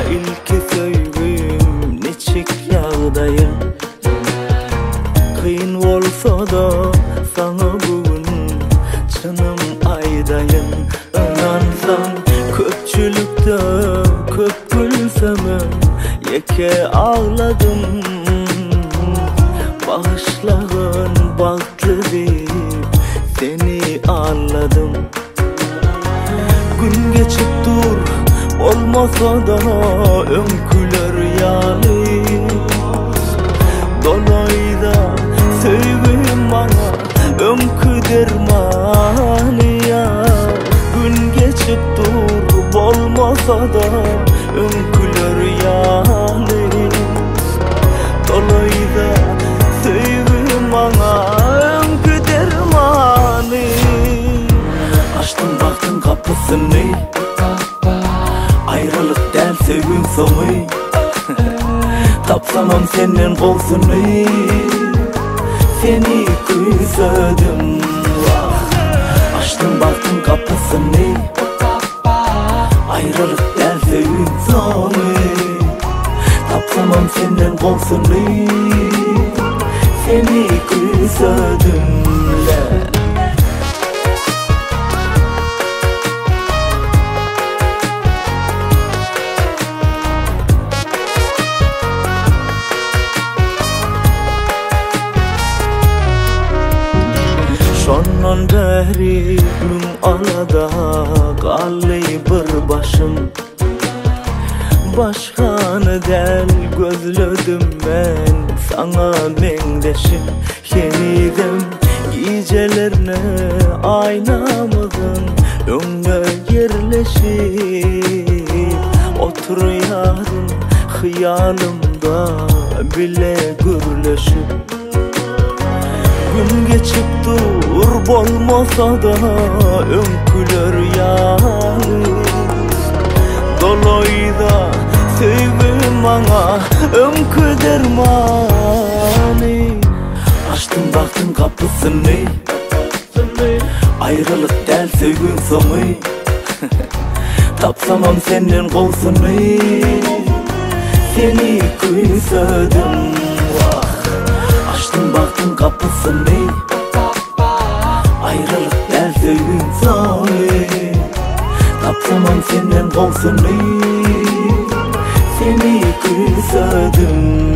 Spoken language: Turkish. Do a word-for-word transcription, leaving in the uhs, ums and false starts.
ilki söygüm neçik yağdayım. Kıyın olsa da sana bugün canım aydayım. Önansan köpçülükte köp gülsemem yeke ağladım. Bağışlağın baktı deyip seni anladım. Gün geçip dur olmasa da önküler yalnız. Dolayda sevgim bana önkü dermanı ya. Gün geçip dur olmasa da önküler yalnız. Dolayda sevgim bana önkü dermanı. Açtım baktın kapısını, ayrılık del sevgin sonu. Tapsamam senin kolsunu, seni küsödüm. Açtım baktın kapısını, ayrılık del sevgin sonu. Tapsamam senin kolsunu, seni küsödüm. Şondan beri mün alada qally bir başım. Başkanı del gözlödüm ben sana mengdeşim. Yenidem gecelerine aynamızın önüne yerleşip oturuyarım hıyalımda bile gürleşip. Gün geçip dur olmasa da önküler yalnız. Dolayda sevgim bana önkü dermanı. Açtım baktım kapısını, ayrılık del sevgin sonu. Tapsamam senin kolsunu, seni küsödüm. Açtım baktım kapısını, ayrılık del sevgin sonu. Tapsamam senin kolsunu, seni küsödüm.